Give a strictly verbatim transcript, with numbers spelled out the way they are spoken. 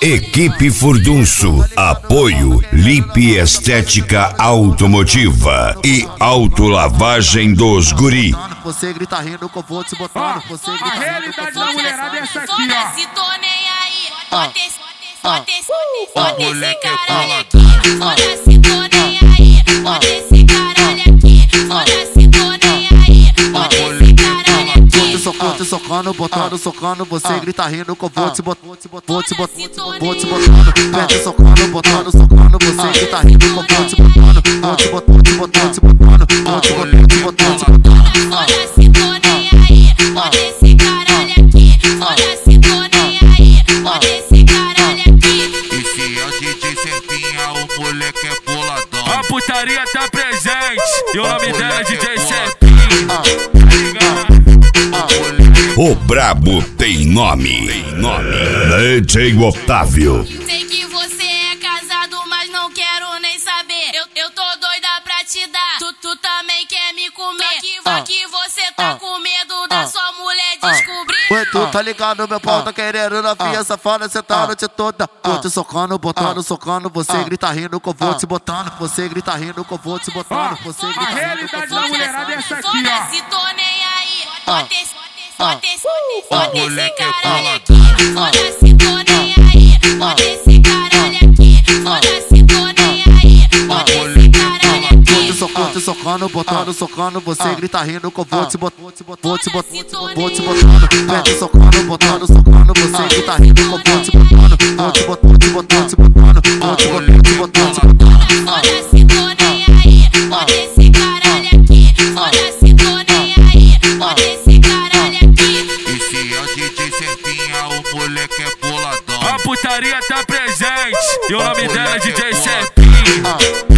Equipe Furdunço, apoio Lipe Estética Automotiva e Autolavagem dos Guri. Você grita rindo que eu vou te botar. Você grita a realidade da mulherada é essa aqui, ó. Se tô nem aí, bota esse, bota esse, bota esse caralho aqui. Foda-se, tô nem aí, bota esse caralho aqui. Foda-se, tô nem aí, bota esse caralho aqui. Socando, socando, botando, socando. Você grita rindo que eu vou te botar. Vou te botar, vou te botando. Pede socando, botando, socando. Você grita rindo que eu vou te botando. Vou te botando, te botando, te botando. Vou te botando, te botando, te botando. Foda-se, tô nem aí, bota esse caralho aqui. Foda-se, tô nem aí, bota esse caralho aqui. Esse é o D J Serpinha, o moleque é boladão. A putaria tá presente e o nome dela é D J Serpinha. Tá ligado? O brabo tem nome. Tem nome. D J Otávio. Sei que você é casado, mas não quero nem saber. Eu, eu tô doida pra te dar. Tu, tu também quer me comer. Só que, que você tá com medo da sua mulher descobrir. Ué, tu tá ligado, meu pau tá querendo na fia safada, cê tá a noite toda. Vou te socando, botando, socando. Você grita rindo que eu vou te botando. Você grita rindo que eu vou te botando. Você grita A rindo que eu realidade vou da te mulherada é essa aqui, ó. Foda-se, tô nem aí. Bota esse, bota esse, O bota esse moleque é caralho aqui. Foda-se, tô nem aí. Bota esse caralho aqui. Foda-se, tô nem aí. Bota esse caralho aqui. socando, socando, botando, socando. Você grita rindo que eu vou te botar. Vou te botar, vou te botar, vou te botando. Pede socando, botando, socando. Você grita rindo que eu vou te botando. Vou te botar, te botar, te botando. Vou te botar, te botar, te botando. Foda-se, tô nem aí. Bota esse caralho aqui. Foda-se, tô nem aí. Bota esse caralho aqui. Esse é o D J Serpinha, o moleque é boladão. A putaria tá presente e o nome dela é D J Serpinha.